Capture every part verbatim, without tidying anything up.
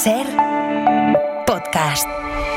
SER Podcast.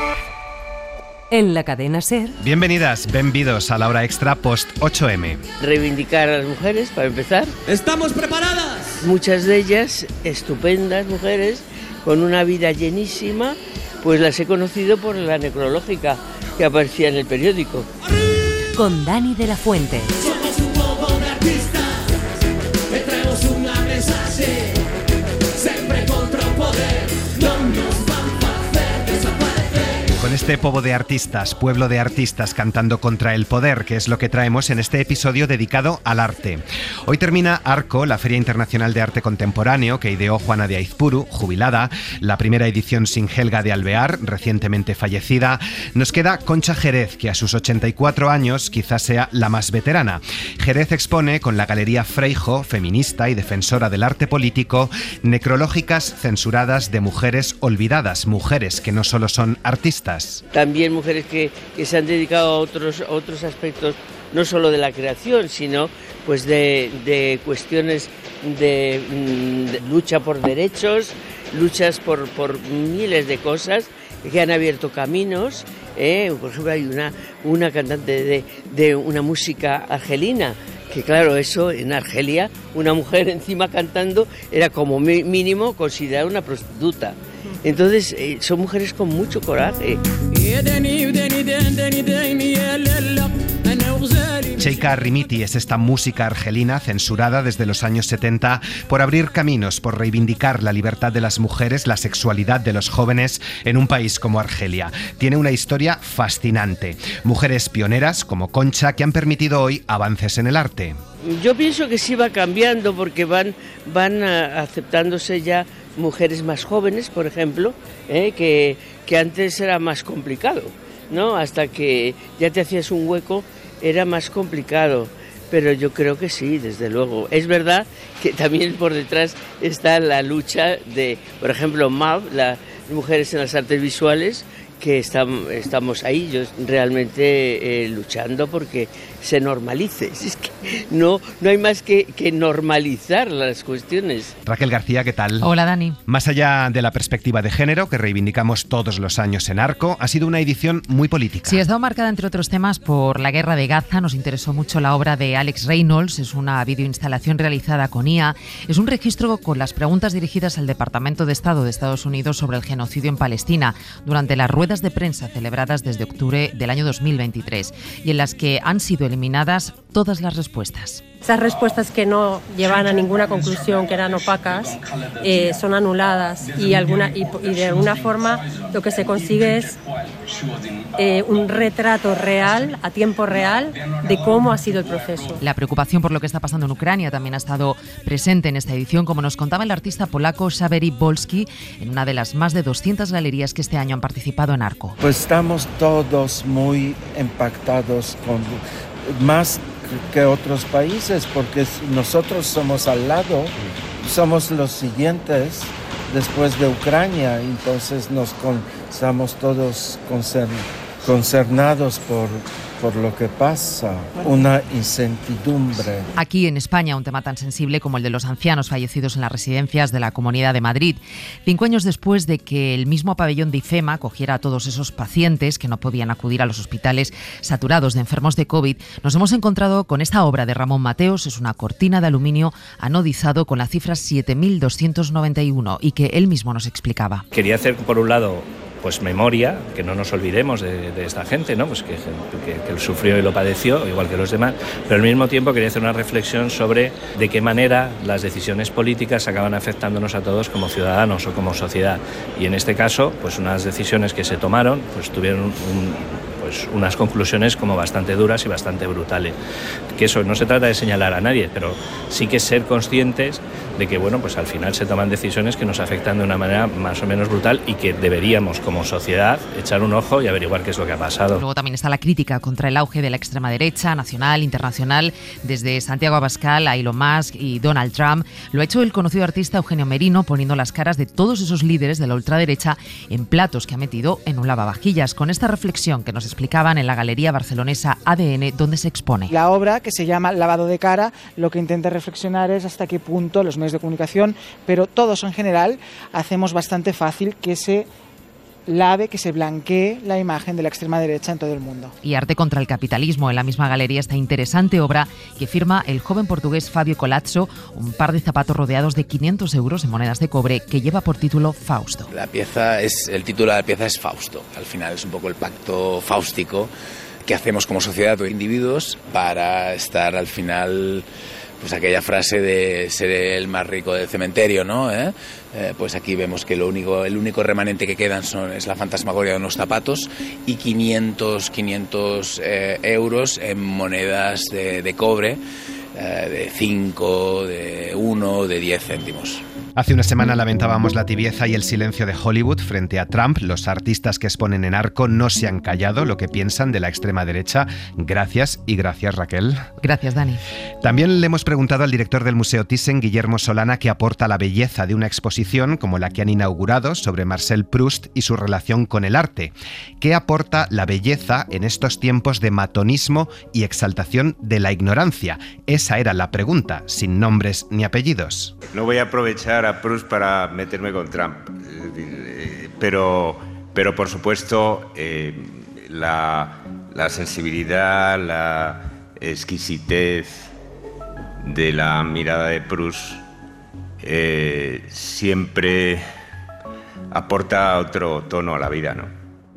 En la cadena SER. Bienvenidas, benvidos a la hora extra post ocho eme. Reivindicar a las mujeres, para empezar. ¡Estamos preparadas! Muchas de ellas, estupendas mujeres, con una vida llenísima, pues las he conocido por la necrológica que aparecía en el periódico. Con Dani de la Fuente. Somos un poco de artistas, que traemos una mensaje, siempre contra el poder, no nos van a hacer desaparecer. Con este povo de artistas, pueblo de artistas cantando contra el poder, que es lo que traemos en este episodio dedicado al arte. Hoy termina ARCO, la Feria Internacional de Arte Contemporáneo, que ideó Juana de Aizpuru, jubilada, la primera edición sin Helga de Alvear, recientemente fallecida. Nos queda Concha Jerez, que a sus ochenta y cuatro años quizás sea la más veterana. Jerez expone con la Galería Freijo, feminista y defensora del arte político, necrológicas censuradas de mujeres olvidadas, mujeres que no solo son artistas. También mujeres que, que se han dedicado a otros, a otros aspectos, no solo de la creación, sino pues de, de cuestiones de, de lucha por derechos, luchas por, por miles de cosas que han abierto caminos. ¿eh? Por ejemplo, hay una, una cantante de, de una música argelina, que claro, eso en Argelia, una mujer encima cantando era como mínimo considerada una prostituta. Entonces, eh, son mujeres con mucho coraje. Cheika Rimiti es esta música argelina censurada desde los años setenta por abrir caminos, por reivindicar la libertad de las mujeres, la sexualidad de los jóvenes en un país como Argelia. Tiene una historia fascinante. Mujeres pioneras como Concha que han permitido hoy avances en el arte. Yo pienso que sí va cambiando porque van, van a, aceptándose ya mujeres más jóvenes, por ejemplo, ¿eh? que, que antes era más complicado, ¿no? Hasta que ya te hacías un hueco era más complicado, pero yo creo que sí, desde luego. Es verdad que también por detrás está la lucha de, por ejemplo, M A V, las mujeres en las artes visuales, que estamos, estamos ahí, yo realmente eh, luchando porque se normalice. Es que no, no hay más que, que normalizar las cuestiones. Raquel García, ¿qué tal? Hola, Dani. Más allá de la perspectiva de género que reivindicamos todos los años en ARCO, ha sido una edición muy política. Sí, ha estado marcada, entre otros temas, por la guerra de Gaza. Nos interesó mucho la obra de Alex Reynolds. Es una videoinstalación realizada con I A. Es un registro con las preguntas dirigidas al Departamento de Estado de Estados Unidos sobre el genocidio en Palestina durante las ruedas de prensa celebradas desde octubre del año dos mil veintitrés y en las que han sido eliminadas todas las respuestas. Esas respuestas que no llevan a ninguna conclusión, que eran opacas, eh, son anuladas y, alguna, y, y de alguna forma lo que se consigue es eh, un retrato real, a tiempo real, de cómo ha sido el proceso. La preocupación por lo que está pasando en Ucrania también ha estado presente en esta edición, como nos contaba el artista polaco Xavery Bolski en una de las más de doscientas galerías que este año han participado en ARCO. Pues estamos todos muy impactados con más que otros países, porque nosotros somos al lado, somos los siguientes después de Ucrania, entonces nos con, estamos todos concern, concernados por, por lo que pasa, una incertidumbre. Aquí en España, un tema tan sensible como el de los ancianos fallecidos en las residencias de la Comunidad de Madrid. Cinco años después de que el mismo pabellón de IFEMA acogiera a todos esos pacientes que no podían acudir a los hospitales saturados de enfermos de COVID, nos hemos encontrado con esta obra de Ramón Mateos. Es una cortina de aluminio anodizado con la cifra siete mil doscientos noventa y uno y que él mismo nos explicaba. Quería hacer, por un lado, pues memoria, que no nos olvidemos de, de esta gente, ¿no? Pues que, que, que lo sufrió y lo padeció, igual que los demás, pero al mismo tiempo quería hacer una reflexión sobre de qué manera las decisiones políticas acaban afectándonos a todos como ciudadanos o como sociedad. Y en este caso, pues unas decisiones que se tomaron, pues tuvieron un, pues unas conclusiones como bastante duras y bastante brutales. Que eso no se trata de señalar a nadie, pero sí que ser conscientes de que, bueno, pues al final se toman decisiones que nos afectan de una manera más o menos brutal y que deberíamos, como sociedad, echar un ojo y averiguar qué es lo que ha pasado. Luego también está la crítica contra el auge de la extrema derecha, nacional, internacional, desde Santiago Abascal a Elon Musk y Donald Trump. Lo ha hecho el conocido artista Eugenio Merino, poniendo las caras de todos esos líderes de la ultraderecha en platos que ha metido en un lavavajillas. Con esta reflexión que nos explica explicaban en la galería barcelonesa A D N, donde se expone. La obra, que se llama Lavado de cara, lo que intenta reflexionar es hasta qué punto los medios de comunicación, pero todos en general, hacemos bastante fácil que se lave, que se blanquee la imagen de la extrema derecha en todo el mundo. Y Arte contra el capitalismo. En la misma galería esta interesante obra que firma el joven portugués Fabio Colazzo, un par de zapatos rodeados de quinientos euros en monedas de cobre, que lleva por título Fausto. La pieza es, el título de la pieza es Fausto. Al final es un poco el pacto fáustico que hacemos como sociedad o individuos para estar al final... Pues aquella frase de ser el más rico del cementerio, ¿no? ¿Eh? Eh, pues aquí vemos que lo único, el único remanente que quedan son, es la fantasmagoria de unos zapatos y quinientos eh, euros en monedas de, de cobre, eh, de cinco, de uno, de diez céntimos. Hace una semana lamentábamos la tibieza y el silencio de Hollywood frente a Trump. Los artistas que exponen en Arco no se han callado lo que piensan de la extrema derecha. Gracias y gracias, Raquel. Gracias, Dani. También le hemos preguntado al director del Museo Thyssen, Guillermo Solana, qué aporta la belleza de una exposición como la que han inaugurado sobre Marcel Proust y su relación con el arte. ¿Qué aporta la belleza en estos tiempos de matonismo y exaltación de la ignorancia? Esa era la pregunta, sin nombres ni apellidos. No voy a aprovechar a Proust para meterme con Trump, pero, pero por supuesto eh, la, la sensibilidad, la exquisitez de la mirada de Proust eh, siempre aporta otro tono a la vida, ¿no?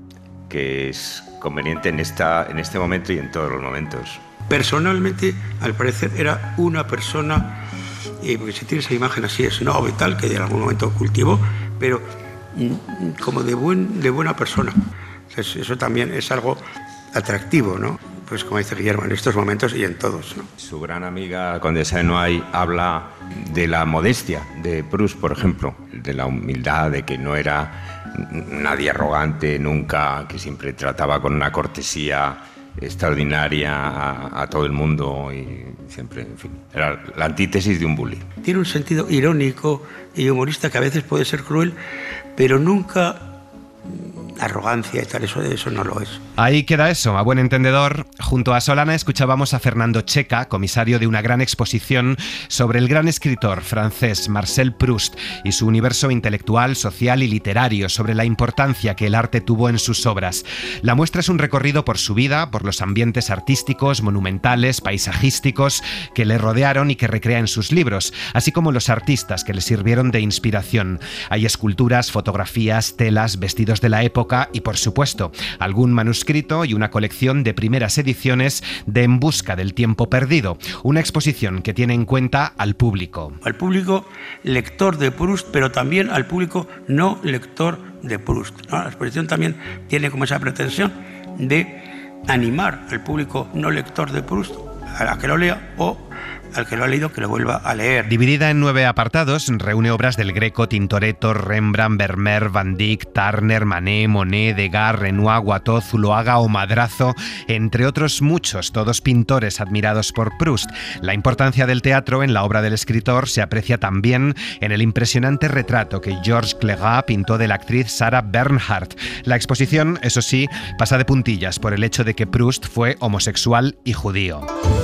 Que es conveniente en, esta, en este momento y en todos los momentos. Personalmente, al parecer, era una persona... Eh, porque se tiene esa imagen así, es snob y tal, que en algún momento cultivó, pero mm, como de, buen, de buena persona. Entonces, eso también es algo atractivo, ¿no? Pues como dice Guillermo, en estos momentos y en todos, ¿no? Su gran amiga Condesa de Noailles habla de la modestia de Proust, por ejemplo, de la humildad, de que no era nadie arrogante nunca, que siempre trataba con una cortesía extraordinaria a, a todo el mundo y siempre, en fin, era la antítesis de un bully. Tiene un sentido irónico y humorista que a veces puede ser cruel, pero nunca arrogancia y tal, eso, eso no lo es. Ahí queda eso, a buen entendedor. Junto a Solana escuchábamos a Fernando Checa, comisario de una gran exposición sobre el gran escritor francés Marcel Proust y su universo intelectual, social y literario, sobre la importancia que el arte tuvo en sus obras. La muestra es un recorrido por su vida, por los ambientes artísticos, monumentales, paisajísticos que le rodearon y que recrea en sus libros, así como los artistas que le sirvieron de inspiración. Hay esculturas, fotografías, telas, vestidos de la época y, por supuesto, algún manuscrito y una colección de primeras ediciones de En busca del tiempo perdido, una exposición que tiene en cuenta al público. Al público lector de Proust, pero también al público no lector de Proust, ¿no? La exposición también tiene como esa pretensión de animar al público no lector de Proust a que lo lea o al que lo ha leído que lo vuelva a leer. Dividida en nueve apartados, reúne obras del Greco, Tintoretto, Rembrandt, Vermeer, Van Dyck, Turner, Manet, Monet, Degas, Renoir, Watteau, Zuloaga o Madrazo, entre otros muchos, todos pintores admirados por Proust. La importancia del teatro en la obra del escritor se aprecia también en el impresionante retrato que Georges Clégat pintó de la actriz Sarah Bernhardt. La exposición, eso sí, pasa de puntillas por el hecho de que Proust fue homosexual y judío.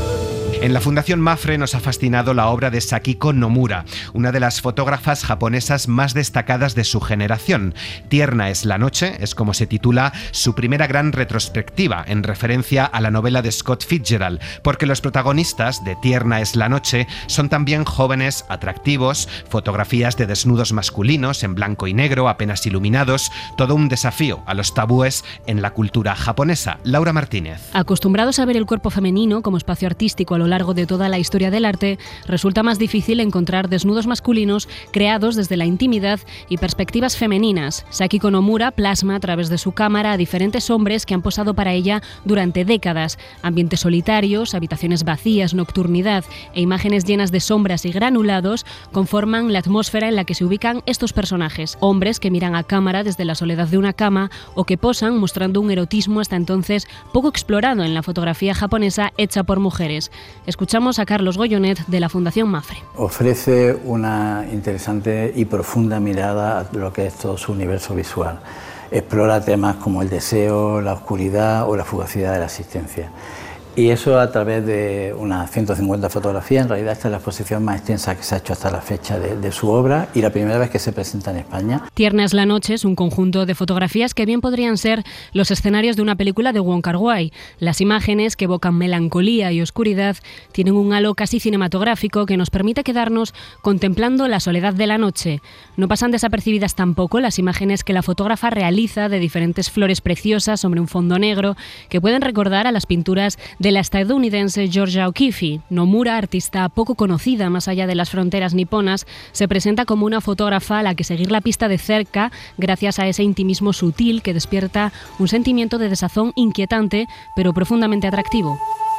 En la Fundación Mafre nos ha fascinado la obra de Sakiko Nomura, una de las fotógrafas japonesas más destacadas de su generación. Tierna es la noche, es como se titula su primera gran retrospectiva, en referencia a la novela de Scott Fitzgerald, porque los protagonistas de Tierna es la noche son también jóvenes, atractivos, fotografías de desnudos masculinos en blanco y negro, apenas iluminados, todo un desafío a los tabúes en la cultura japonesa. Laura Martínez. Acostumbrados a ver el cuerpo femenino como espacio artístico a lo largo de toda la historia del arte, resulta más difícil encontrar desnudos masculinos creados desde la intimidad y perspectivas femeninas. Sakiko Nomura plasma a través de su cámara a diferentes hombres que han posado para ella durante décadas. Ambientes solitarios, habitaciones vacías, nocturnidad e imágenes llenas de sombras y granulados conforman la atmósfera en la que se ubican estos personajes. Hombres que miran a cámara desde la soledad de una cama o que posan mostrando un erotismo hasta entonces poco explorado en la fotografía japonesa hecha por mujeres. Escuchamos a Carlos Goyonet de la Fundación Mafre. Ofrece una interesante y profunda mirada a lo que es todo su universo visual. explora temas como el deseo, la oscuridad o la fugacidad de la existencia. Y eso a través de unas ciento cincuenta fotografías. En realidad esta es la exposición más extensa que se ha hecho hasta la fecha de, de su obra y la primera vez que se presenta en España. Tierna es la noche es un conjunto de fotografías que bien podrían ser los escenarios de una película de Wong Kar-wai. Las imágenes, que evocan melancolía y oscuridad, tienen un halo casi cinematográfico que nos permite quedarnos contemplando la soledad de la noche. No pasan desapercibidas tampoco las imágenes que la fotógrafa realiza de diferentes flores preciosas sobre un fondo negro que pueden recordar a las pinturas de la estadounidense Georgia O'Keeffe. Nomura, artista poco conocida más allá de las fronteras niponas, se presenta como una fotógrafa a la que seguir la pista de cerca gracias a ese intimismo sutil que despierta un sentimiento de desazón inquietante pero profundamente atractivo.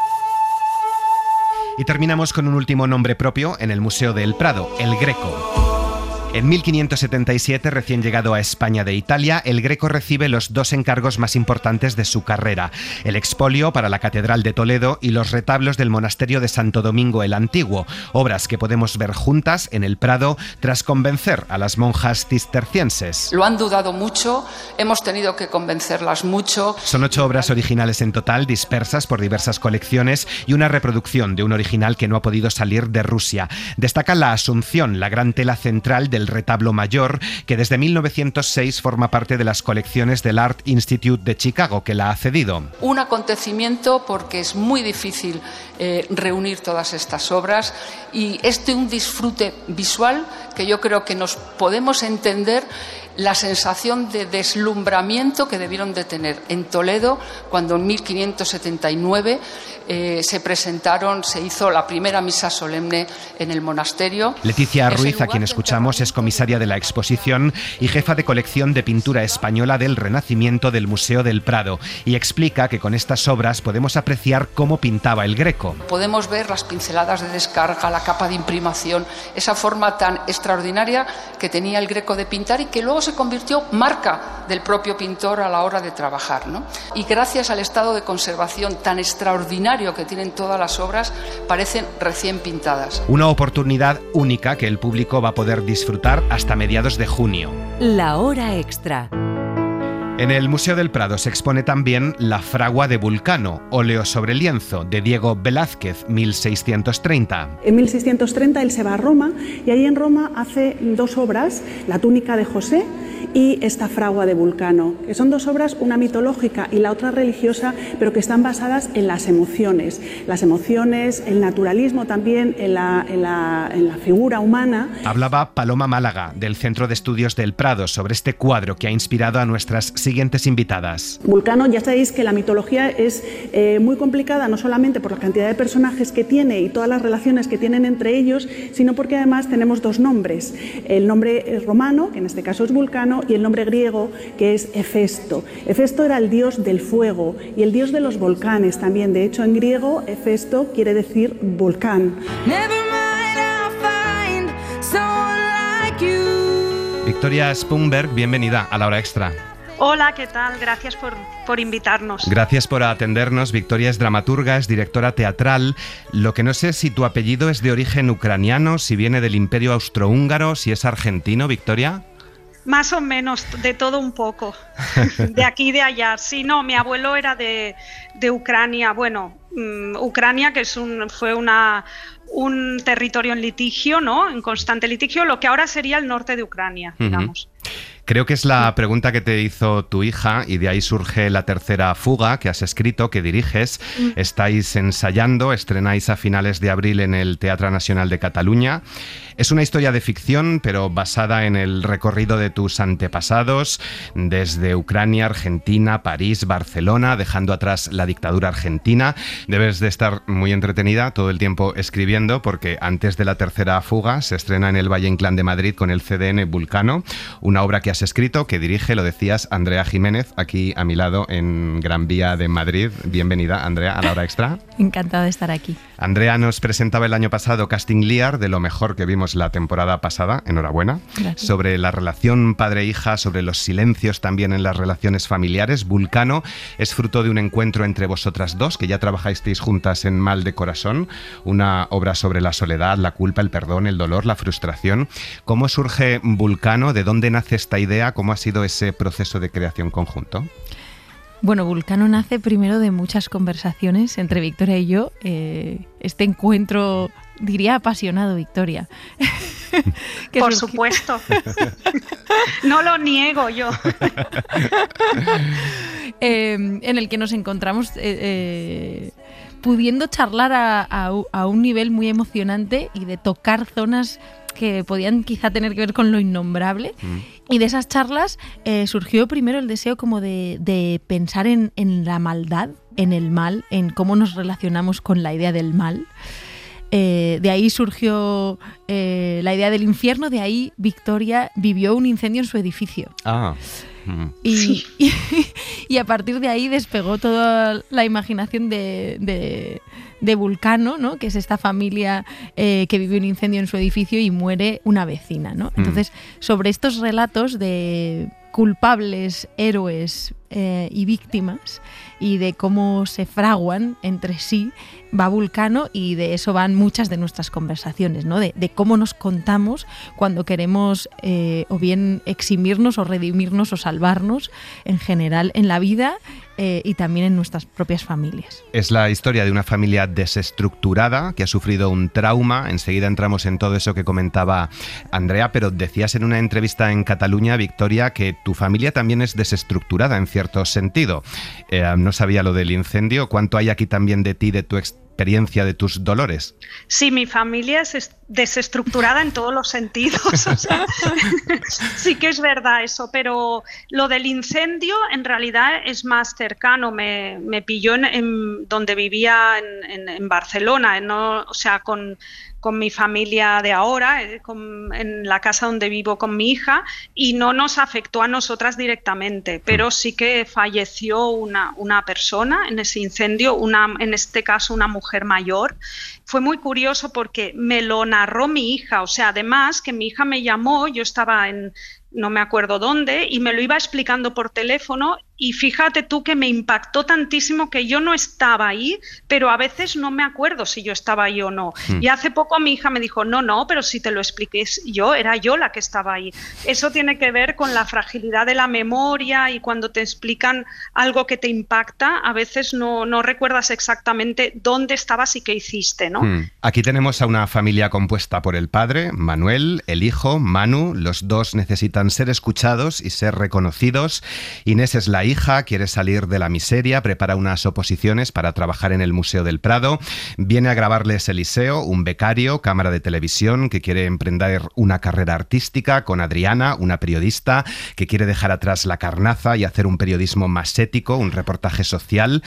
Y terminamos con un último nombre propio en el Museo del Prado, el Greco. En mil quinientos setenta y siete, recién llegado a España de Italia, el Greco recibe los dos encargos más importantes de su carrera: el expolio para la Catedral de Toledo y los retablos del Monasterio de Santo Domingo el Antiguo, obras que podemos ver juntas en el Prado tras convencer a las monjas cistercienses. Lo han dudado mucho, hemos tenido que convencerlas mucho. Son ocho obras originales en total, dispersas por diversas colecciones, y una reproducción de un original que no ha podido salir de Rusia. Destaca la Asunción, la gran tela central del retablo mayor, que desde mil novecientos seis forma parte de las colecciones del Art Institute de Chicago, que la ha cedido. Un acontecimiento porque es muy difícil eh, reunir todas estas obras, y es de un disfrute visual que yo creo que nos podemos entender la sensación de deslumbramiento que debieron de tener en Toledo cuando en mil quinientos setenta y nueve eh, se presentaron, se hizo la primera misa solemne en el monasterio. Leticia Ruiz, a quien escuchamos, es comisaria de la exposición y jefa de colección de pintura española del Renacimiento del Museo del Prado, y explica que con estas obras podemos apreciar cómo pintaba el Greco. Podemos ver las pinceladas de descarga, la capa de imprimación, esa forma tan extraordinaria que tenía el Greco de pintar y que luego se convirtió marca del propio pintor a la hora de trabajar, ¿no? Y gracias al estado de conservación tan extraordinario que tienen todas las obras, parecen recién pintadas. Una oportunidad única que el público va a poder disfrutar hasta mediados de junio. La hora extra. En el Museo del Prado se expone también La fragua de Vulcano, óleo sobre lienzo, de Diego Velázquez, mil seiscientos treinta. En mil seiscientos treinta él se va a Roma y ahí en Roma hace dos obras, La túnica de José y esta fragua de Vulcano, que son dos obras, una mitológica y la otra religiosa, pero que están basadas en las emociones. Las emociones, el naturalismo también, en la, en la, en la figura humana. Hablaba Paloma Málaga, del Centro de Estudios del Prado, sobre este cuadro que ha inspirado a nuestras siguientes invitadas. Vulcano, ya sabéis que la mitología es eh, muy complicada, no solamente por la cantidad de personajes que tiene y todas las relaciones que tienen entre ellos, sino porque además tenemos dos nombres. El nombre romano, que en este caso es Vulcano, y el nombre griego, que es Hefesto. Hefesto era el dios del fuego y el dios de los volcanes también. De hecho, en griego, Hefesto quiere decir volcán. Victoria Spunberg, bienvenida a La Hora Extra. Hola, ¿qué tal? Gracias por, por invitarnos. Gracias por atendernos. Victoria es dramaturga, es directora teatral. Lo que no sé si tu apellido es de origen ucraniano, si viene del Imperio Austrohúngaro, si es argentino, Victoria. Más o menos, de todo un poco, de aquí y de allá. Sí, no, mi abuelo era de, de Ucrania, bueno, um, Ucrania, que es un, fue una, un territorio en litigio, ¿no? En constante litigio, lo que ahora sería el norte de Ucrania, digamos. Uh-huh. Creo que es la pregunta que te hizo tu hija y de ahí surge la tercera fuga que has escrito, que diriges. Mm. Estáis ensayando, estrenáis a finales de abril en el Teatre Nacional de Cataluña. Es una historia de ficción, pero basada en el recorrido de tus antepasados, desde Ucrania, Argentina, París, Barcelona, dejando atrás la dictadura argentina. Debes de estar muy entretenida todo el tiempo escribiendo, porque antes de la tercera fuga se estrena en el Valle Inclán de Madrid con el C D N Vulcano, una obra que has escrito, que dirige, lo decías, Andrea Jiménez, aquí a mi lado en Gran Vía de Madrid. Bienvenida, Andrea, a La Hora Extra. Encantada de estar aquí. Andrea nos presentaba el año pasado Casting Lear, de lo mejor que vimos la temporada pasada, enhorabuena. Gracias. Sobre la relación padre-hija, sobre los silencios también en las relaciones familiares. Vulcano es fruto de un encuentro entre vosotras dos, que ya trabajasteis juntas en Mal de Corazón, una obra sobre la soledad, la culpa, el perdón, el dolor, la frustración. ¿Cómo surge Vulcano? ¿De dónde nace esta idea? ¿Cómo ha sido ese proceso de creación conjunto? Bueno, Vulcano nace primero de muchas conversaciones entre Victoria y yo. Eh, este encuentro, diría apasionado, Victoria. Por supuesto. No lo niego yo. eh, en el que nos encontramos eh, eh, pudiendo charlar a, a, a un nivel muy emocionante y de tocar zonas que podían quizá tener que ver con lo innombrable. Mm. Y de esas charlas eh, surgió primero el deseo como de, de pensar en, en la maldad, en el mal, en cómo nos relacionamos con la idea del mal. Eh, de ahí surgió eh, la idea del infierno, de ahí Victoria vivió un incendio en su edificio. Ah. Y, sí. y, y a partir de ahí despegó toda la imaginación de, de, de Vulcano, ¿no? Que es esta familia eh, que vive un incendio en su edificio y muere una vecina, ¿no? Entonces, sobre estos relatos de culpables, héroes eh, y víctimas, y de cómo se fraguan entre sí, va Vulcano, y de eso van muchas de nuestras conversaciones, ¿no? De, de cómo nos contamos cuando queremos eh, o bien eximirnos o redimirnos o salvarnos en general en la vida eh, y también en nuestras propias familias. Es la historia de una familia desestructurada que ha sufrido un trauma. Enseguida entramos en todo eso que comentaba Andrea, pero decías en una entrevista en Cataluña, Victoria, que tu familia también es desestructurada en cierto sentido. Eh, no sabía lo del incendio. ¿Cuánto hay aquí también de ti, de tu experiencia, de tus dolores? Sí, mi familia es desestructurada en todos los sentidos. O sea, sí que es verdad eso, pero lo del incendio en realidad es más cercano. Me, me pilló en, en donde vivía en, en, en Barcelona, ¿no? O sea, con... con mi familia de ahora, eh, con, en la casa donde vivo con mi hija, y no nos afectó a nosotras directamente, pero sí que falleció una, una persona en ese incendio, una, en este caso una mujer mayor. Fue muy curioso porque me lo narró mi hija, o sea, además que mi hija me llamó, yo estaba en no me acuerdo dónde, y me lo iba explicando por teléfono, y fíjate tú que me impactó tantísimo que yo no estaba ahí, pero a veces no me acuerdo si yo estaba ahí o no. Mm. Y hace poco mi hija me dijo, no, no, pero si te lo expliqué yo, era yo la que estaba ahí. Eso tiene que ver con la fragilidad de la memoria, y cuando te explican algo que te impacta, a veces no, no recuerdas exactamente dónde estabas y qué hiciste, ¿no? Mm. Aquí tenemos a una familia compuesta por el padre, Manuel, el hijo, Manu. Los dos necesitan ser escuchados y ser reconocidos. Inés es la hija, quiere salir de la miseria, prepara unas oposiciones para trabajar en el Museo del Prado. Viene a grabarles Eliseo, un becario, cámara de televisión, que quiere emprender una carrera artística, con Adriana, una periodista, que quiere dejar atrás la carnaza y hacer un periodismo más ético, un reportaje social.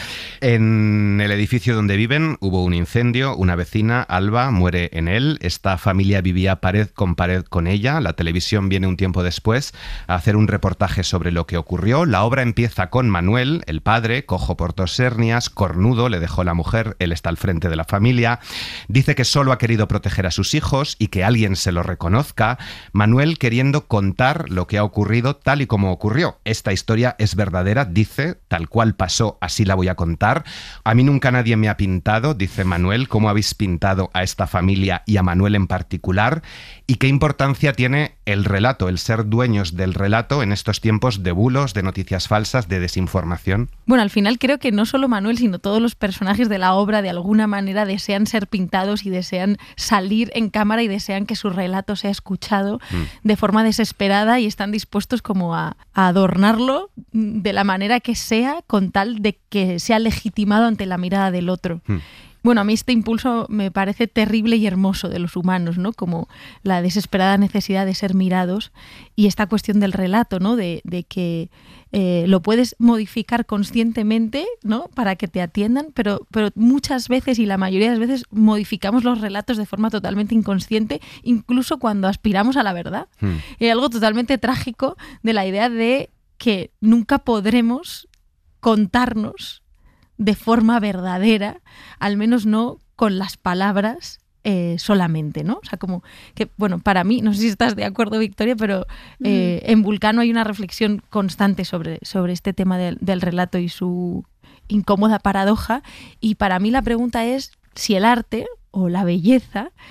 En el edificio donde viven hubo un incendio, una vecina, Alba, muere en él. Esta familia vivía pared con pared con ella. La televisión viene un tiempo después a hacer un reportaje sobre lo que ocurrió. La obra empieza con Manuel, el padre, cojo por dos hernias, cornudo, le dejó la mujer, él está al frente de la familia. Dice que solo ha querido proteger a sus hijos y que alguien se lo reconozca. Manuel queriendo contar lo que ha ocurrido tal y como ocurrió. Esta historia es verdadera, dice, tal cual pasó, así la voy a contar. A mí nunca nadie me ha pintado, dice Manuel, cómo habéis pintado a esta familia y a Manuel en particular, y qué importancia tiene el relato, el ser dueños del relato en estos tiempos de bulos, de noticias falsas, de desinformación. Bueno, al final creo que no solo Manuel, sino todos los personajes de la obra de alguna manera desean ser pintados y desean salir en cámara y desean que su relato sea escuchado mm. de forma desesperada, y están dispuestos como a, a adornarlo de la manera que sea, con tal de que sea legitimado ante la mirada del otro. Mm. Bueno, a mí este impulso me parece terrible y hermoso de los humanos, ¿no? Como la desesperada necesidad de ser mirados, y esta cuestión del relato, ¿no? De, de que eh, lo puedes modificar conscientemente, ¿no? Para que te atiendan, pero, pero muchas veces, y la mayoría de las veces, modificamos los relatos de forma totalmente inconsciente, incluso cuando aspiramos a la verdad. Hmm. Hay algo totalmente trágico de la idea de que nunca podremos contarnos de forma verdadera, al menos no con las palabras eh, solamente, ¿no? O sea, como que, bueno, para mí, no sé si estás de acuerdo, Victoria, pero eh, mm. en Vulcano hay una reflexión constante sobre, sobre este tema del, del relato y su incómoda paradoja, y para mí la pregunta es si el arte o la belleza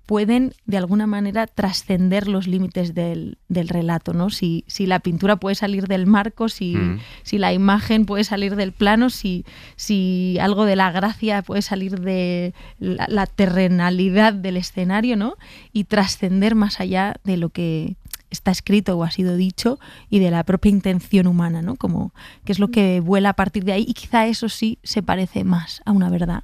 pueden de alguna manera trascender los límites del, del relato, ¿no? Si, si la pintura puede salir del marco, si, mm. si la imagen puede salir del plano, si, si algo de la gracia puede salir de la, la terrenalidad del escenario, ¿no? Y trascender más allá de lo que está escrito o ha sido dicho y de la propia intención humana, ¿no? Como que es lo que vuela a partir de ahí, y quizá eso sí se parece más a una verdad,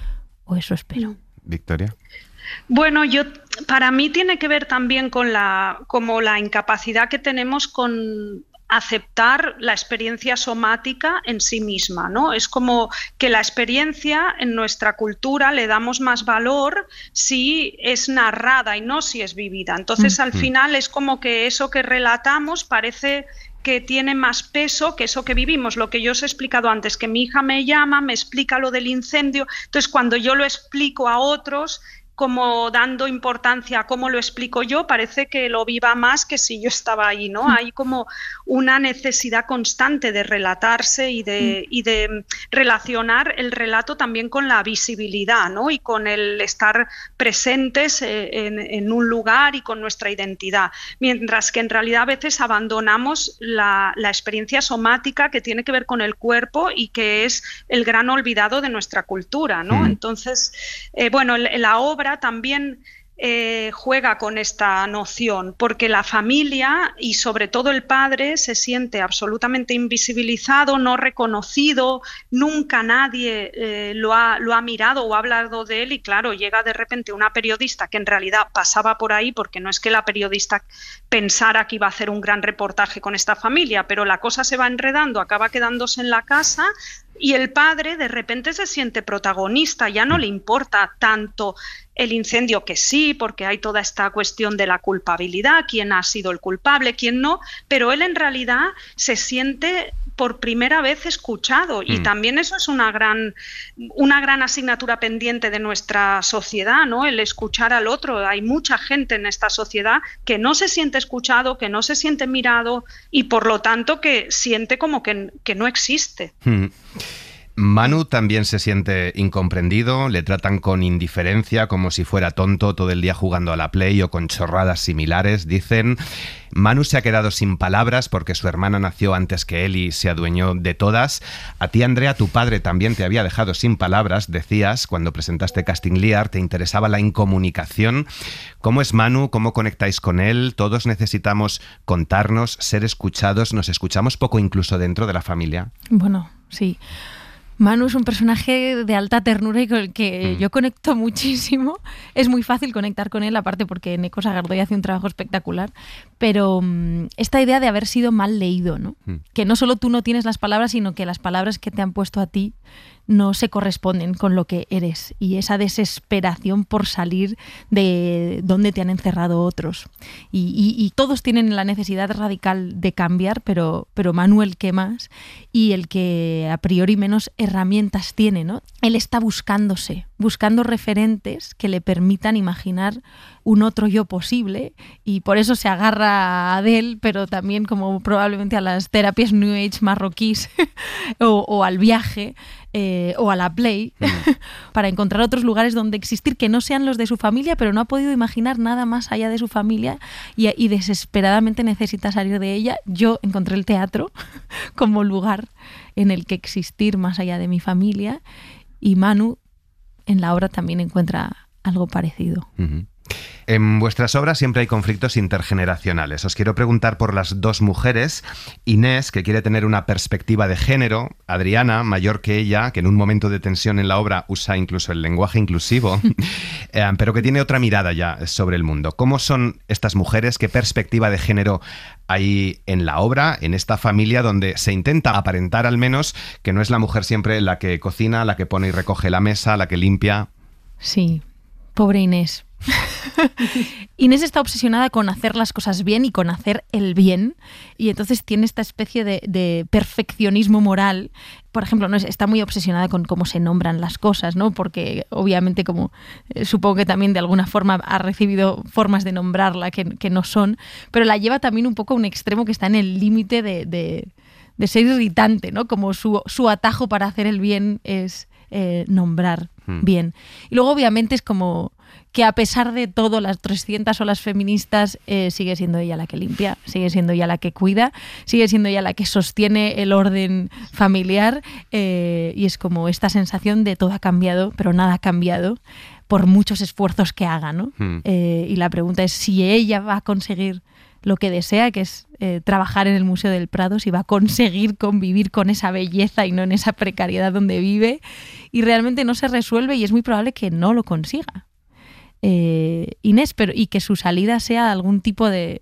o eso espero. Victoria. Bueno, yo para mí tiene que ver también con la como la incapacidad que tenemos con aceptar la experiencia somática en sí misma, ¿no? Es como que la experiencia en nuestra cultura le damos más valor si es narrada y no si es vivida. Entonces, al final es como que eso que relatamos parece que tiene más peso que eso que vivimos. Lo que yo os he explicado antes, que mi hija me llama, me explica lo del incendio, entonces cuando yo lo explico a otros, como dando importancia a cómo lo explico yo, parece que lo viva más que si yo estaba ahí, ¿no? Hay como una necesidad constante de relatarse y de, y de relacionar el relato también con la visibilidad, ¿no? Y con el estar presentes en, en un lugar y con nuestra identidad. Mientras que en realidad a veces abandonamos la, la experiencia somática que tiene que ver con el cuerpo y que es el gran olvidado de nuestra cultura, ¿no? Mm. Entonces, eh, bueno, la obra también eh, juega con esta noción, porque la familia y sobre todo el padre se siente absolutamente invisibilizado, no reconocido, nunca nadie eh, lo, ha, lo ha mirado o ha hablado de él, y claro, llega de repente una periodista que en realidad pasaba por ahí, porque no es que la periodista pensara que iba a hacer un gran reportaje con esta familia, pero la cosa se va enredando, acaba quedándose en la casa. Y el padre de repente se siente protagonista, ya no le importa tanto el incendio, que sí, porque hay toda esta cuestión de la culpabilidad, quién ha sido el culpable, quién no, pero él en realidad se siente por primera vez escuchado, y mm. también eso es una gran, una gran asignatura pendiente de nuestra sociedad, ¿no? El escuchar al otro. Hay mucha gente en esta sociedad que no se siente escuchado, que no se siente mirado y por lo tanto que siente como que, que no existe. Mm. Manu también se siente incomprendido, le tratan con indiferencia, como si fuera tonto, todo el día jugando a la Play o con chorradas similares, dicen. Manu se ha quedado sin palabras porque su hermana nació antes que él y se adueñó de todas. A ti, Andrea, tu padre también te había dejado sin palabras, decías, cuando presentaste Casting Lear, te interesaba la incomunicación. ¿Cómo es Manu? ¿Cómo conectáis con él? Todos necesitamos contarnos, ser escuchados, nos escuchamos poco incluso dentro de la familia. Bueno, sí. Manu es un personaje de alta ternura y con el que mm. yo conecto muchísimo. Es muy fácil conectar con él, aparte porque Neko Sagardoy hace un trabajo espectacular. Pero um, esta idea de haber sido mal leído, ¿no? Mm. Que no solo tú no tienes las palabras, sino que las palabras que te han puesto a ti no se corresponden con lo que eres, y esa desesperación por salir de donde te han encerrado otros. Y, y, y todos tienen la necesidad radical de cambiar, pero, pero Manu el que más, y el que a priori menos herramientas tiene, ¿no? Él está buscándose, buscando referentes que le permitan imaginar un otro yo posible, y por eso se agarra a Adele, pero también como probablemente a las terapias New Age marroquíes o, o al viaje eh, o a la Play mm. para encontrar otros lugares donde existir que no sean los de su familia, pero no ha podido imaginar nada más allá de su familia y, y desesperadamente necesita salir de ella. Yo encontré el teatro como lugar en el que existir más allá de mi familia, y Manu en la obra también encuentra algo parecido. Uh-huh. En vuestras obras siempre hay conflictos intergeneracionales. Os quiero preguntar por las dos mujeres. Inés, que quiere tener una perspectiva de género. Adriana, mayor que ella, que en un momento de tensión en la obra usa incluso el lenguaje inclusivo, eh, pero que tiene otra mirada ya sobre el mundo. ¿Cómo son estas mujeres? ¿Qué perspectiva de género hay en la obra, en esta familia donde se intenta aparentar al menos que no es la mujer siempre la que cocina, la que pone y recoge la mesa, la que limpia? Sí, pobre Inés. Inés está obsesionada con hacer las cosas bien y con hacer el bien, y entonces tiene esta especie de, de perfeccionismo moral. Por ejemplo, ¿no? Está muy obsesionada con cómo se nombran las cosas, ¿no? Porque obviamente, como eh, supongo que también de alguna forma ha recibido formas de nombrarla que, que no son, pero la lleva también un poco a un extremo que está en el límite de, de, de ser irritante, ¿no? Como su, su atajo para hacer el bien es eh, nombrar. mm. bien. Y luego obviamente es como que a pesar de todo, las trescientas olas feministas, eh, sigue siendo ella la que limpia, sigue siendo ella la que cuida, sigue siendo ella la que sostiene el orden familiar, eh, y es como esta sensación de todo ha cambiado, pero nada ha cambiado por muchos esfuerzos que haga, ¿no? Mm. Eh, y la pregunta es si ella va a conseguir lo que desea, que es eh, trabajar en el Museo del Prado, si va a conseguir convivir con esa belleza y no en esa precariedad donde vive, y realmente no se resuelve y es muy probable que no lo consiga. Eh, Inés, pero, y que su salida sea algún tipo de,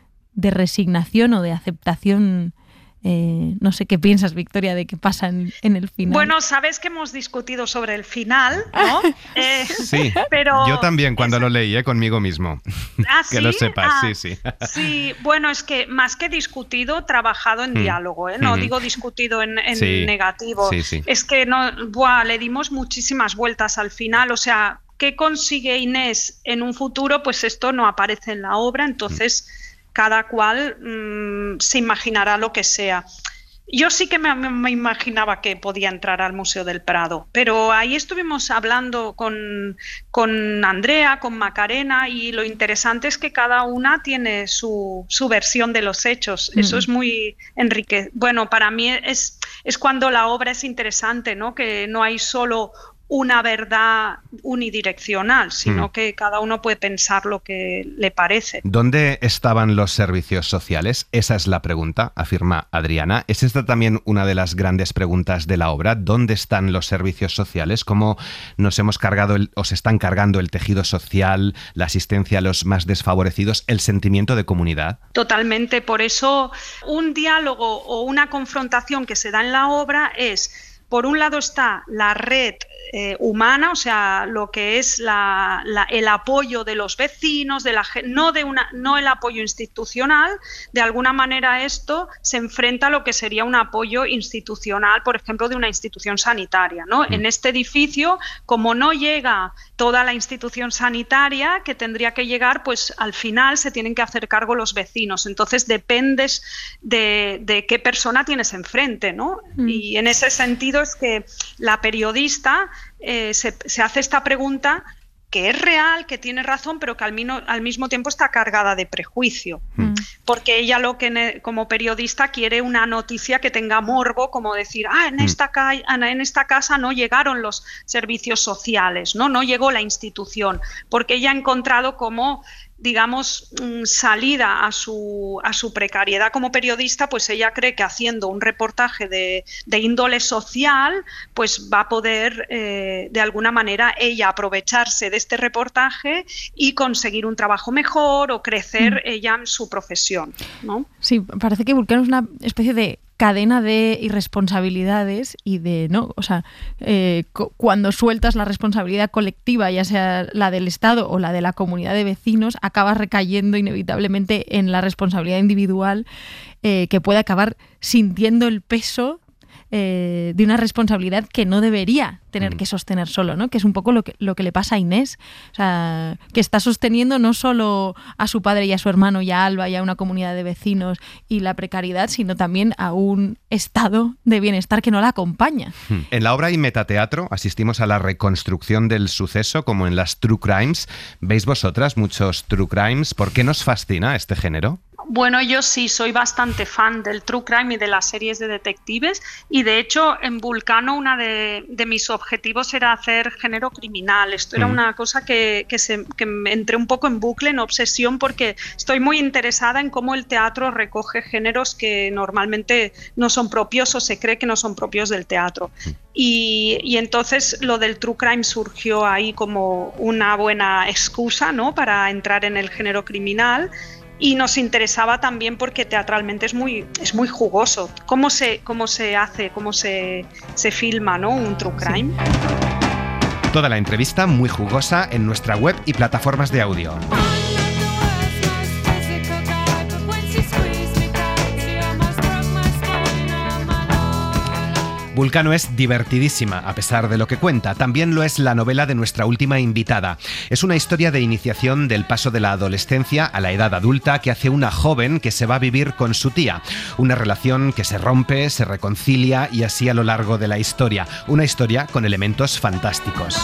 de resignación o de aceptación. Eh, no sé qué piensas, Victoria, de qué pasa en, en el final. Bueno, sabes que hemos discutido sobre el final, ¿no? Eh, sí, pero yo también cuando es... lo leí, ¿eh? Conmigo mismo. ¿Ah, que sí? lo sepas, ah, sí, sí. Sí, bueno, es que más que discutido, trabajado en mm. diálogo, ¿eh? No mm. digo discutido en, en sí. negativo. Sí, sí. Es que no, buah, le dimos muchísimas vueltas al final, o sea, ¿qué consigue Inés en un futuro? Pues esto no aparece en la obra, entonces mm. cada cual mmm, se imaginará lo que sea. Yo sí que me, me imaginaba que podía entrar al Museo del Prado, pero ahí estuvimos hablando con, con Andrea, con Macarena, y lo interesante es que cada una tiene su, su versión de los hechos. Mm. Eso es muy enriquecedor. Bueno, para mí es, es cuando la obra es interesante, ¿no? Que no hay solo una verdad unidireccional, sino mm. que cada uno puede pensar lo que le parece. ¿Dónde estaban los servicios sociales? Esa es la pregunta, afirma Adriana. ¿Es esta también una de las grandes preguntas de la obra? ¿Dónde están los servicios sociales? ¿Cómo nos hemos cargado el, o se están cargando el tejido social, la asistencia a los más desfavorecidos, el sentimiento de comunidad? Totalmente. Por eso un diálogo o una confrontación que se da en la obra es, por un lado está la red eh, humana, o sea, lo que es la, la, el apoyo de los vecinos, de la, no, de una, no el apoyo institucional. De alguna manera esto se enfrenta a lo que sería un apoyo institucional, por ejemplo, de una institución sanitaria, ¿no? Mm. En este edificio, como no llega toda la institución sanitaria que tendría que llegar, pues al final se tienen que hacer cargo los vecinos. Entonces dependes de, de qué persona tienes enfrente, ¿no? Mm. Y en ese sentido es que la periodista eh, se, se hace esta pregunta que es real, que tiene razón, pero que al, mino, al mismo tiempo está cargada de prejuicio. Mm. Porque ella lo que como periodista quiere una noticia que tenga morbo, como decir, ah, en esta, ca en esta casa no llegaron los servicios sociales, no, no llegó la institución, porque ella ha encontrado como, digamos, salida a su, a su precariedad como periodista, pues ella cree que haciendo un reportaje de, de índole social, pues va a poder eh, de alguna manera ella aprovecharse de este reportaje y conseguir un trabajo mejor o crecer mm. ella en su profesión, ¿no? Sí, parece que Vulcano es una especie de cadena de irresponsabilidades y de, ¿no? O sea, eh, cuando sueltas la responsabilidad colectiva, ya sea la del Estado o la de la comunidad de vecinos, acabas recayendo inevitablemente en la responsabilidad individual, eh, que puede acabar sintiendo el peso eh, de una responsabilidad que no debería tener que sostener solo, ¿no? Que es un poco lo que, lo que le pasa a Inés, o sea, que está sosteniendo no solo a su padre y a su hermano y a Alba y a una comunidad de vecinos y la precariedad, sino también a un estado de bienestar que no la acompaña. En la obra y metateatro asistimos a la reconstrucción del suceso, como en las True Crimes. ¿Veis vosotras muchos True Crimes? ¿Por qué nos fascina este género? Bueno, yo sí, soy bastante fan del True Crime y de las series de detectives, y de hecho en Vulcano una de, de mis objetivos era hacer género criminal. Esto era mm. una cosa que, que, se, que me entré un poco en bucle, en obsesión, porque estoy muy interesada en cómo el teatro recoge géneros que normalmente no son propios o se cree que no son propios del teatro. Mm. Y, y entonces lo del True Crime surgió ahí como una buena excusa, ¿no?, para entrar en el género criminal. Y nos interesaba también porque teatralmente es muy, es muy jugoso. ¿Cómo se, cómo se hace, cómo se, se filma, ¿no?, un true crime? Sí. Toda la entrevista muy jugosa en nuestra web y plataformas de audio. Vulcano es divertidísima, a pesar de lo que cuenta. También lo es la novela de nuestra última invitada. Es una historia de iniciación del paso de la adolescencia a la edad adulta que hace una joven que se va a vivir con su tía. Una relación que se rompe, se reconcilia y así a lo largo de la historia. Una historia con elementos fantásticos.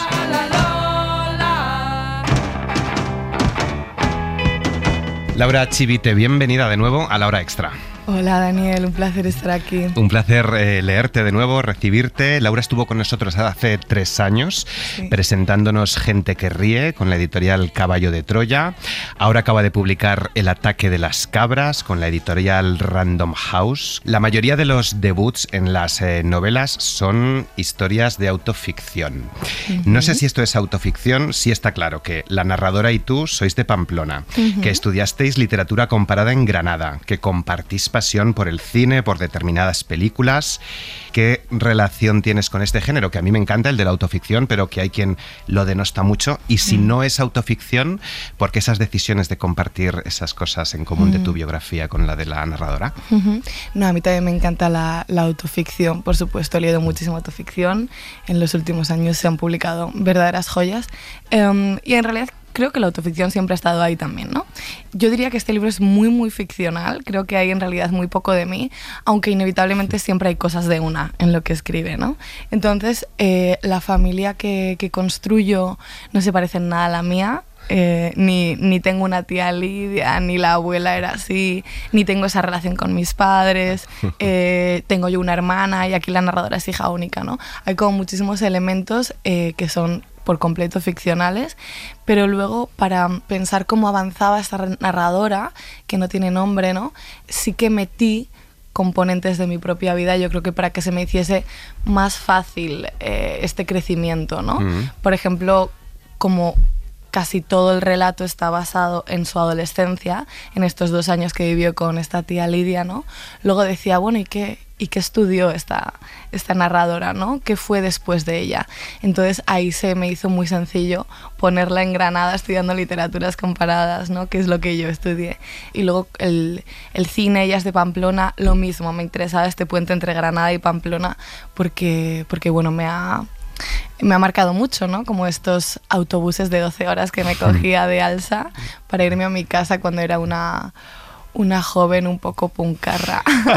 Laura Chivite, bienvenida de nuevo a La Hora Extra. Hola Daniel, un placer estar aquí. Un placer eh, leerte de nuevo, recibirte. Laura estuvo con nosotros hace tres años sí. presentándonos Gente que ríe con la editorial Caballo de Troya. Ahora acaba de publicar El ataque de las cabras con la editorial Random House. La mayoría de los debuts en las eh, novelas son historias de autoficción. Uh-huh. No sé si esto es autoficción, sí está claro que la narradora y tú sois de Pamplona, uh-huh. que estudiasteis literatura comparada en Granada, que compartís pasión por el cine, por determinadas películas. ¿Qué relación tienes con este género? Que a mí me encanta, el de la autoficción, pero que hay quien lo denosta mucho. Y si mm. no es autoficción, ¿por qué esas decisiones de compartir esas cosas en común mm. de tu biografía con la de la narradora? Uh-huh. No, a mí también me encanta la, la autoficción, por supuesto. He leído muchísima autoficción. En los últimos años se han publicado verdaderas joyas. Um, y en realidad creo que la autoficción siempre ha estado ahí también, ¿no? Yo diría que este libro es muy, muy ficcional. Creo que hay en realidad muy poco de mí, aunque inevitablemente siempre hay cosas de una en lo que escribe, ¿no? Entonces, eh, la familia que, que construyo no se parece en nada a la mía. Eh, ni, ni tengo una tía Lidia, ni la abuela era así, ni tengo esa relación con mis padres. Eh, tengo yo una hermana y aquí la narradora es hija única, ¿no? Hay como muchísimos elementos eh, que son por completo ficcionales, pero luego para pensar cómo avanzaba esta narradora, que no tiene nombre, ¿no? Sí que metí componentes de mi propia vida, yo creo que para que se me hiciese más fácil eh, este crecimiento, ¿no? Mm. Por ejemplo, como casi todo el relato está basado en su adolescencia, en estos dos años que vivió con esta tía Lidia, ¿no? Luego decía, bueno, ¿y qué, y qué estudió esta, esta narradora, ¿no? ¿Qué fue después de ella? Entonces ahí se me hizo muy sencillo ponerla en Granada estudiando literaturas comparadas, ¿no? Que es lo que yo estudié. Y luego el, el cine, ella es de Pamplona, lo mismo, me interesaba este puente entre Granada y Pamplona porque, porque bueno, me ha... me ha marcado mucho, ¿no? Como estos autobuses de doce horas que me cogía de Alsa para irme a mi casa cuando era una, una joven un poco puncarra.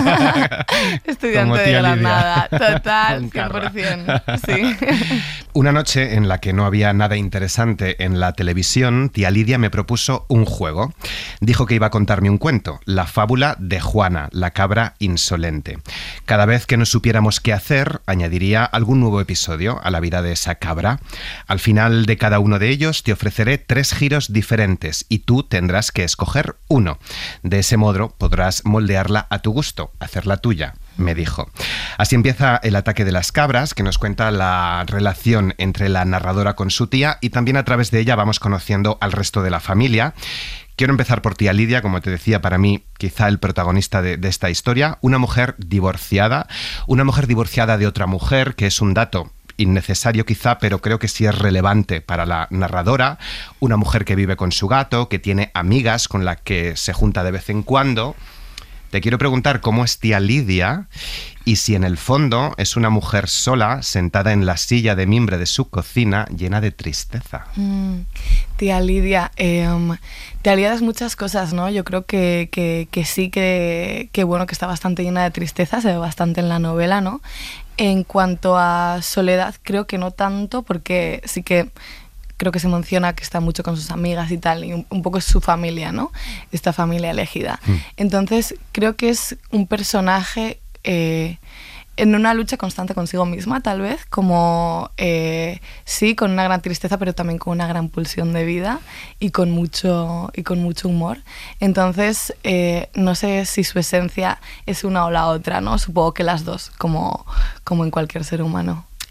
Estudiante de Granada. Total, cien por ciento. Sí. Una noche en la que no había nada interesante en la televisión, tía Lidia me propuso un juego. Dijo que iba a contarme un cuento, la fábula de Juana, la cabra insolente. Cada vez que no supiéramos qué hacer, añadiría algún nuevo episodio a la vida de esa cabra. Al final de cada uno de ellos te ofreceré tres giros diferentes y tú tendrás que escoger uno. De ese modo podrás moldearla a tu gusto, hacerla tuya, me dijo. Así empieza El ataque de las cabras, que nos cuenta la relación entre la narradora con su tía y también a través de ella vamos conociendo al resto de la familia. Quiero empezar por tía Lidia, como te decía, para mí quizá el protagonista de, de esta historia, una mujer divorciada, una mujer divorciada de otra mujer, que es un dato innecesario quizá, pero creo que sí es relevante para la narradora, una mujer que vive con su gato, que tiene amigas con las que se junta de vez en cuando. Te quiero preguntar cómo es tía Lidia y si en el fondo es una mujer sola sentada en la silla de mimbre de su cocina llena de tristeza. Mm, tía Lidia, eh, tía Lidia es muchas cosas, ¿no? Yo creo que, que, que sí que, que, bueno, que está bastante llena de tristeza, se ve bastante en la novela, ¿no? En cuanto a soledad, creo que no tanto, porque sí que creo que se menciona que está mucho con sus amigas y tal, y un, un poco es su familia, ¿no? Esta familia elegida. Mm. Entonces, creo que es un personaje eh, en una lucha constante consigo misma, tal vez, como eh, sí, con una gran tristeza, pero también con una gran pulsión de vida y con mucho, y con mucho humor. Entonces, eh, no sé si su esencia es una o la otra, ¿no? Supongo que las dos, como, como en cualquier ser humano.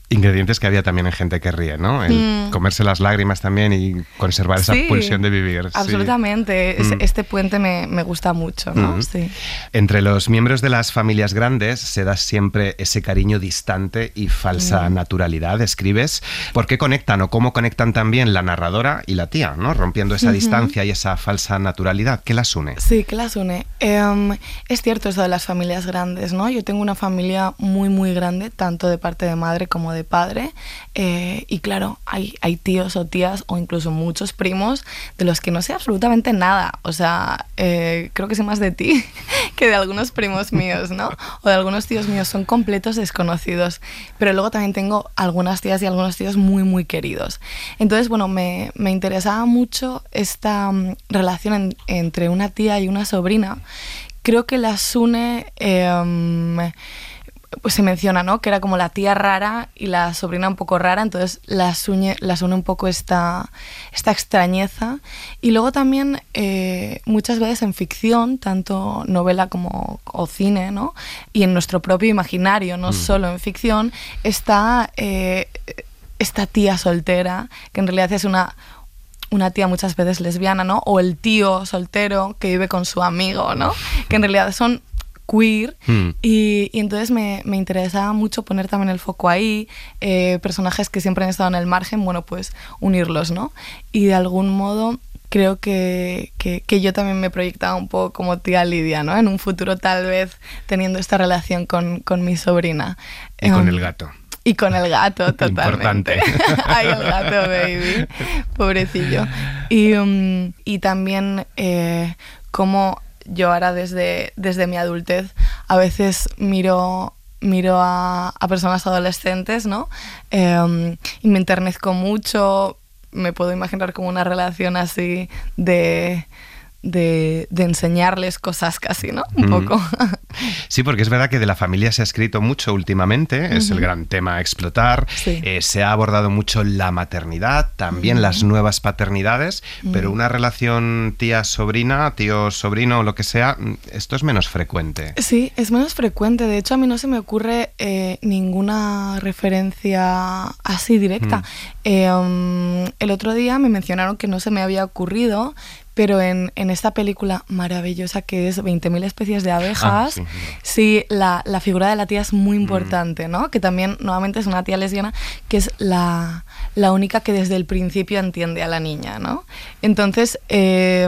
Ingredientes que había también en Gente que ríe, ¿no? El Mm. comerse las lágrimas también y conservar esa Sí, pulsión de vivir. sí. Absolutamente. Es- Mm. Este puente me, me gusta mucho, ¿no? Mm. Sí. Entre los miembros de las familias grandes se da siempre ese cariño distante y falsa Mm. naturalidad. Escribes por qué conectan o cómo conectan también la narradora y la tía, ¿no? Rompiendo esa Ujú. distancia y esa falsa naturalidad. ¿Qué las une? Sí, ¿qué las une? Em, es cierto eso de las familias grandes, ¿no? Yo tengo una familia muy, muy grande, tanto de parte de madre como de padre. eh, y claro, hay, hay tíos o tías o incluso muchos primos de los que no sé absolutamente nada. O sea, eh, creo que sé más de ti que de algunos primos míos, ¿no? O de algunos tíos míos. Son completos desconocidos. Pero luego también tengo algunas tías y algunos tíos muy, muy queridos. Entonces, bueno, me, me interesaba mucho esta mm, relación en- entre una tía y una sobrina. Creo que las une... em, pues se menciona, ¿no? Que era como la tía rara y la sobrina un poco rara, entonces las, uñe, las une un poco esta, esta extrañeza. Y luego también eh, muchas veces en ficción, tanto novela como o cine, ¿no? Y en nuestro propio imaginario, no Mm. solo en ficción, está eh, esta tía soltera, que en realidad es una... una tía muchas veces lesbiana, ¿no? O el tío soltero que vive con su amigo, ¿no? Que en realidad son queer. Mm. Y, y entonces me, me interesaba mucho poner también el foco ahí, eh, personajes que siempre han estado en el margen, bueno, pues unirlos, ¿no? Y de algún modo creo que, que, que yo también me proyectaba un poco como tía Lidia, ¿no? En un futuro tal vez teniendo esta relación con, con mi sobrina. Y con Um, el gato. Y con el gato, totalmente. Importante. Ay, el gato, baby. Pobrecillo. Y, um, y también eh, cómo yo ahora desde, desde mi adultez a veces miro, miro a, a personas adolescentes, ¿no? Eh, y me enternezco mucho. Me puedo imaginar como una relación así de... De, de enseñarles cosas casi, ¿no? Un Mm. poco. Sí, porque es verdad que de la familia se ha escrito mucho últimamente, es el Ujú. gran tema a explotar. Sí. Eh, se ha abordado mucho la maternidad, también Ujú. las nuevas paternidades, pero Ujú. una relación tía-sobrina, tío-sobrino o lo que sea, esto es menos frecuente. Sí, es menos frecuente. De hecho, a mí no se me ocurre eh, ninguna referencia así directa. Mm. Eh, um, el otro día me mencionaron que no se me había ocurrido, pero en, en esta película maravillosa que es veinte mil especies de abejas, Ah, sí. sí, la, la figura de la tía es muy importante, ¿no? Que también, nuevamente, es una tía lesbiana que es la, la única que desde el principio entiende a la niña, ¿no? Entonces, eh,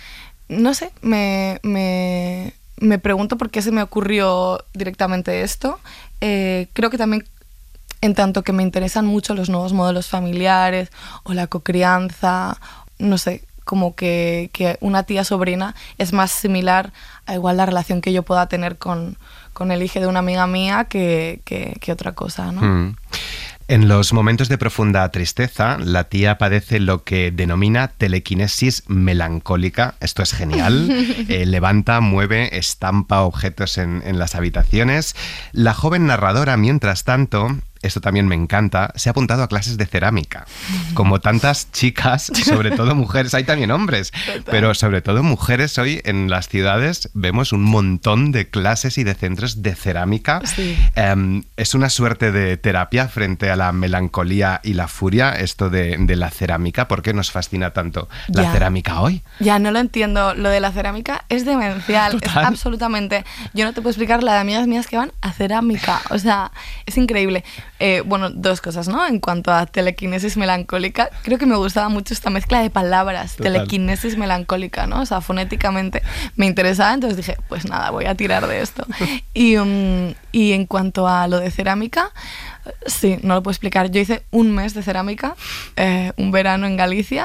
no sé, me, me, me pregunto por qué se me ocurrió directamente esto. Eh, creo que también en tanto que me interesan mucho los nuevos modelos familiares o la cocrianza, no sé, como que, que una tía sobrina es más similar a igual la relación que yo pueda tener con, con el hijo de una amiga mía que, que, que otra cosa, ¿no? Mm. En los momentos de profunda tristeza, la tía padece lo que denomina telequinesis melancólica. Esto es genial. Eh, levanta, mueve, estampa objetos en, en las habitaciones. La joven narradora, mientras tanto, esto también me encanta, se ha apuntado a clases de cerámica. Como tantas chicas, sobre todo mujeres, hay también hombres, pero sobre todo mujeres hoy en las ciudades vemos un montón de clases y de centros de cerámica. Sí. Um, es una suerte de terapia frente a la melancolía y la furia, esto de, de la cerámica. ¿Por qué nos fascina tanto la Ya. cerámica hoy? Ya, no lo entiendo. Lo de la cerámica es demencial. Es Total. absolutamente... Yo no te puedo explicar la de amigas mías que van a cerámica. O sea, es increíble. Eh, bueno, dos cosas, ¿no? En cuanto a telequinesis melancólica, creo que me gustaba mucho esta mezcla de palabras. Total. Telequinesis melancólica, ¿no? O sea, fonéticamente me interesaba, entonces dije, pues nada, voy a tirar de esto. Y, um, y en cuanto a lo de cerámica... Sí, no lo puedo explicar. Yo hice un mes de cerámica, eh, un verano en Galicia,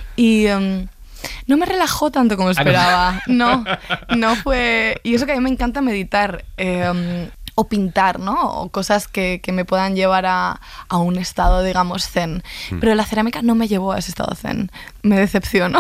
y um, no me relajó tanto como esperaba. No, no fue... Y eso que a mí me encanta meditar. Eh, um, o pintar, ¿no? O cosas que, que me puedan llevar a, a un estado, digamos, zen. Mm. Pero la cerámica no me llevó a ese estado zen. Me decepcionó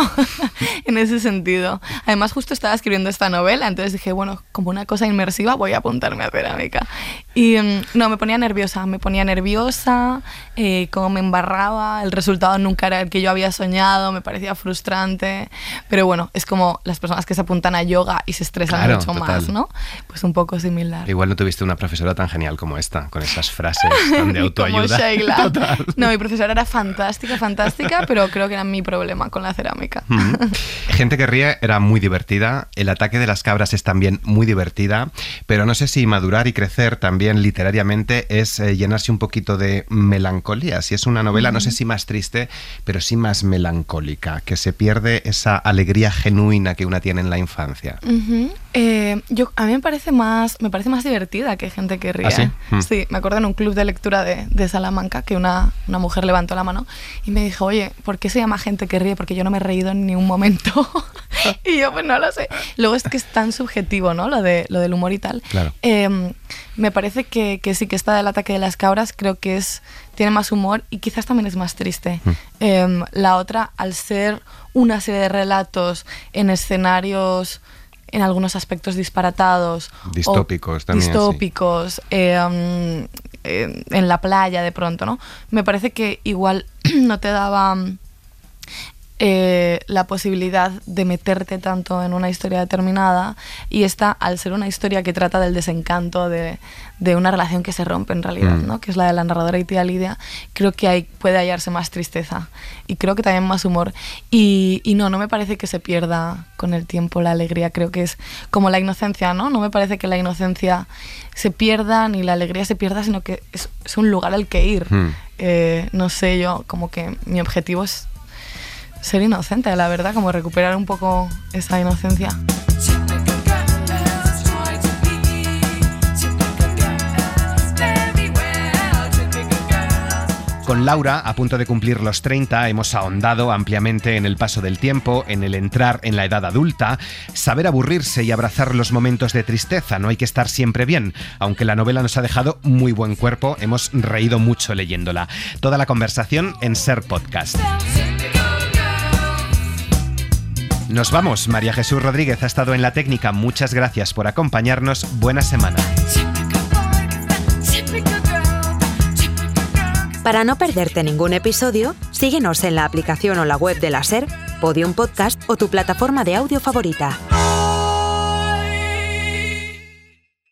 en ese sentido. Además, justo estaba escribiendo esta novela, entonces dije, bueno, como una cosa inmersiva voy a apuntarme a cerámica. Y um, no, me ponía nerviosa, me ponía nerviosa, eh, como me embarraba, el resultado nunca era el que yo había soñado, me parecía frustrante. Pero bueno, es como las personas que se apuntan a yoga y se estresan Claro, mucho total. más, ¿no? Pues un poco similar. Igual no tuviste visto una profesora tan genial como esta, con esas frases tan de autoayuda. Como Sheila. Total. No, mi profesora era fantástica, fantástica, pero creo que era mi problema con la cerámica. Mm. Gente que ríe era muy divertida, El ataque de las cabras es también muy divertida, pero no sé si madurar y crecer también literariamente es eh, llenarse un poquito de melancolía. Si es una novela, mm. no sé si más triste, pero sí más melancólica, que se pierde esa alegría genuina que una tiene en la infancia. Uh-huh. eh, yo, a mí me parece más me parece más divertida que Gente que ríe. ¿Ah, sí? Mm. Sí, me acuerdo en un club de lectura de, de Salamanca que una, una mujer levantó la mano y me dijo, oye, ¿por qué se llama Gente que ríe? Porque yo no me he reído en ni un momento. Y yo, pues no lo sé. Luego es que es tan subjetivo, ¿no? Lo, de, lo del humor y tal. Claro. Eh, me parece que, que sí, que esta del ataque de las cabras creo que es tiene más humor y quizás también es más triste. Mm. Eh, la otra, al ser una serie de relatos en escenarios en algunos aspectos disparatados. Distópicos también. Distópicos, sí. eh, um, eh, en la playa de pronto, ¿no? Me parece que igual no te daba eh, la posibilidad de meterte tanto en una historia determinada, y esta, al ser una historia que trata del desencanto de, de una relación que se rompe en realidad, mm. ¿no? Que es la de la narradora y tía Lidia, creo que ahí puede hallarse más tristeza y creo que también más humor. Y, y no, no me parece que se pierda con el tiempo la alegría, creo que es como la inocencia, ¿no? No me parece que la inocencia se pierda ni la alegría se pierda, sino que es, es un lugar al que ir. Mm. Eh, no sé, yo como que mi objetivo es ser inocente, la verdad, como recuperar un poco esa inocencia. Con Laura, a punto de cumplir los treinta, hemos ahondado ampliamente en el paso del tiempo, en el entrar en la edad adulta, saber aburrirse y abrazar los momentos de tristeza. No hay que estar siempre bien. Aunque la novela nos ha dejado muy buen cuerpo, hemos reído mucho leyéndola. Toda la conversación en Ser Podcast. Nos vamos. María Jesús Rodríguez ha estado en la técnica. Muchas gracias por acompañarnos. Buena semana. Para no perderte ningún episodio, síguenos en la aplicación o la web de la SER, Podium Podcast o tu plataforma de audio favorita.